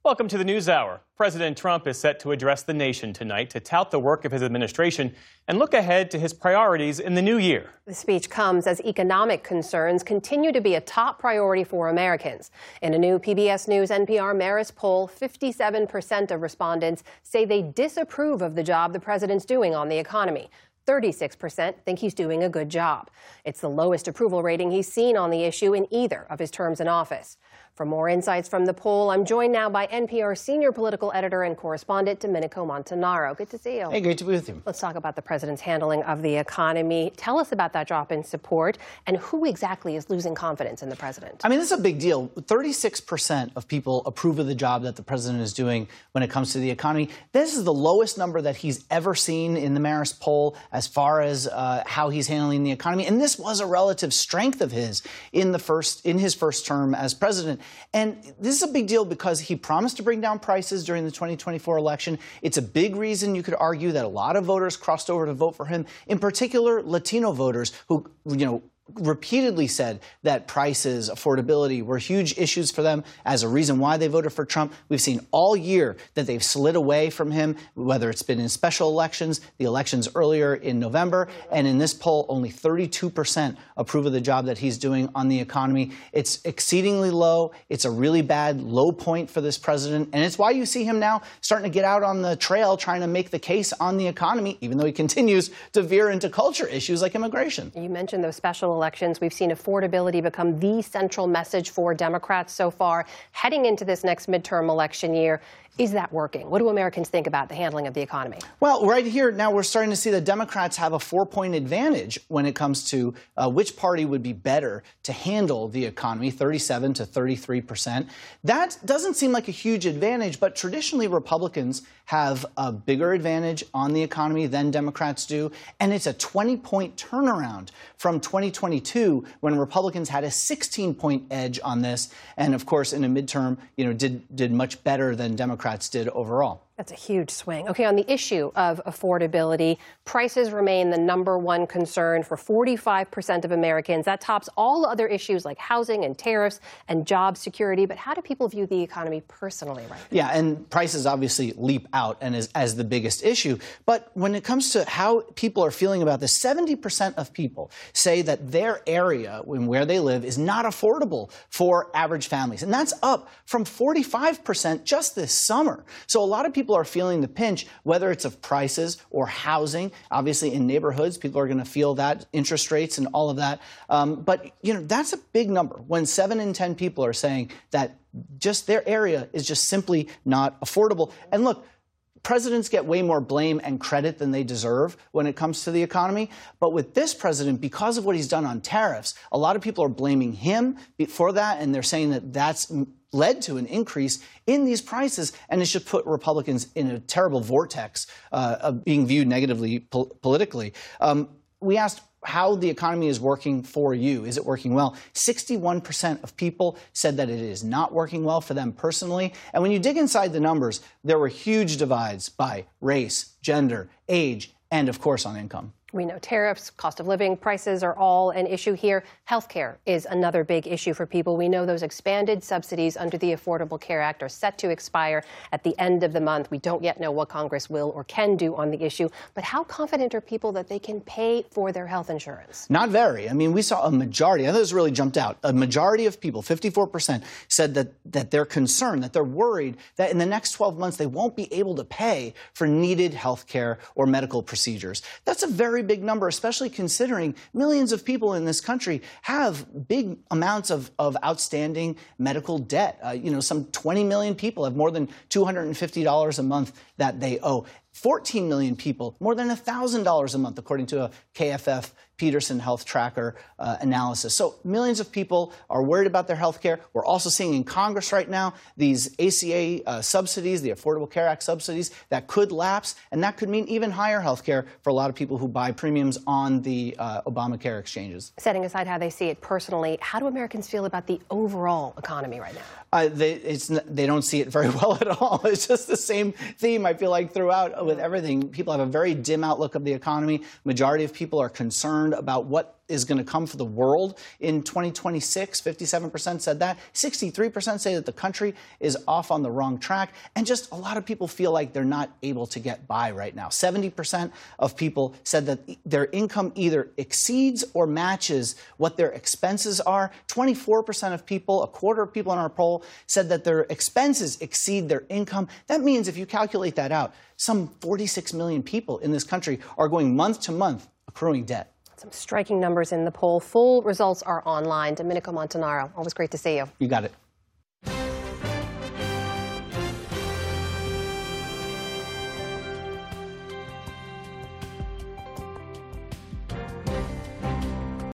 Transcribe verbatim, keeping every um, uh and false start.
Welcome to the NewsHour. President Trump is set to address the nation tonight to tout the work of his administration and look ahead to his priorities in the new year. The speech comes as economic concerns continue to be a top priority for Americans. In a new P B S News N P R Marist poll, fifty-seven percent of respondents say they disapprove of the job the president's doing on the economy. thirty-six percent think he's doing a good job. It's the lowest approval rating he's seen on the issue in either of his terms in office. For more insights from the poll, I'm joined now by N P R senior political editor and correspondent Domenico Montanaro. Good to see you. Hey, great to be with you. Let's talk about the president's handling of the economy. Tell us about that drop in support and who exactly is losing confidence in the president. I mean, this is a big deal. thirty-six percent of people approve of the job that the president is doing when it comes to the economy. This is the lowest number that he's ever seen in the Marist poll as far as uh, how he's handling the economy. And this was a relative strength of his in the first in his first term as president. And this is a big deal because he promised to bring down prices during the twenty twenty-four election. It's a big reason you could argue that a lot of voters crossed over to vote for him, in particular Latino voters who, you know, repeatedly said that prices, affordability were huge issues for them as a reason why they voted for Trump. We've seen all year that they've slid away from him, whether it's been in special elections, the elections earlier in November, and in this poll, only thirty-two percent approve of the job that he's doing on the economy. It's exceedingly low. It's a really bad low point for this president, and it's why you see him now starting to get out on the trail trying to make the case on the economy, even though he continues to veer into culture issues like immigration. You mentioned those special elections. We've seen affordability become the central message for Democrats so far. Heading into this next midterm election year, is that working? What do Americans think about the handling of the economy? Well, right here now we're starting to see the Democrats have a four-point advantage when it comes to uh, which party would be better to handle the economy, thirty-seven to thirty-three percent. That doesn't seem like a huge advantage, but traditionally Republicans have a bigger advantage on the economy than Democrats do, and it's a twenty-point turnaround from twenty twenty-two when Republicans had a sixteen-point edge on this, and of course in a midterm, you know, did did much better than Democrats did overall. That's a huge swing. Okay, on the issue of affordability, prices remain the number one concern for forty-five percent of Americans. That tops all other issues like housing and tariffs and job security. But how do people view the economy personally right now? Yeah, and prices obviously leap out and as, as the biggest issue. But when it comes to how people are feeling about this, seventy percent of people say that their area and where they live is not affordable for average families. And that's up from forty-five percent just this summer. So a lot of people are feeling the pinch, whether it's of prices or housing. Obviously, in neighborhoods, people are going to feel that, interest rates and all of that. Um, but, you know, that's a big number when seven in ten people are saying that just their area is just simply not affordable. And look, presidents get way more blame and credit than they deserve when it comes to the economy. But with this president, because of what he's done on tariffs, a lot of people are blaming him for that, and they're saying that that's led to an increase in these prices, and it should put Republicans in a terrible vortex uh, of being viewed negatively pol- politically. Um, we asked how the economy is working for you. Is it working well? sixty-one percent of people said that it is not working well for them personally. And when you dig inside the numbers, there were huge divides by race, gender, age, and of course on income. We know tariffs, cost of living, prices are all an issue here. Healthcare is another big issue for people. We know those expanded subsidies under the Affordable Care Act are set to expire at the end of the month. We don't yet know what Congress will or can do on the issue. But how confident are people that they can pay for their health insurance? Not very. I mean, we saw a majority. I thought this really jumped out. A majority of people, fifty-four percent, said that, that they're concerned, that they're worried that in the next twelve months they won't be able to pay for needed health care or medical procedures. That's a very big number, especially considering millions of people in this country have big amounts of, of outstanding medical debt. Uh, you know, some twenty million people have more than two hundred fifty dollars a month that they owe. fourteen million people, more than one thousand dollars a month, according to a K F F Peterson Health Tracker uh, analysis. So millions of people are worried about their health care. We're also seeing in Congress right now these A C A uh, subsidies, the Affordable Care Act subsidies, that could lapse, and that could mean even higher health care for a lot of people who buy premiums on the uh, Obamacare exchanges. Setting aside how they see it personally, how do Americans feel about the overall economy right now? Uh, they, it's, they don't see it very well at all. It's just the same theme, I feel like, throughout with everything. People have a very dim outlook of the economy. Majority of people are concerned about what is going to come for the world in twenty twenty-six. fifty-seven percent said that. sixty-three percent say that the country is off on the wrong track. And just a lot of people feel like they're not able to get by right now. seventy percent of people said that their income either exceeds or matches what their expenses are. twenty-four percent of people, a quarter of people in our poll, said that their expenses exceed their income. That means if you calculate that out, some forty-six million people in this country are going month to month accruing debt. Some striking numbers in the poll. Full results are online. Domenico Montanaro, always great to see you. You got it.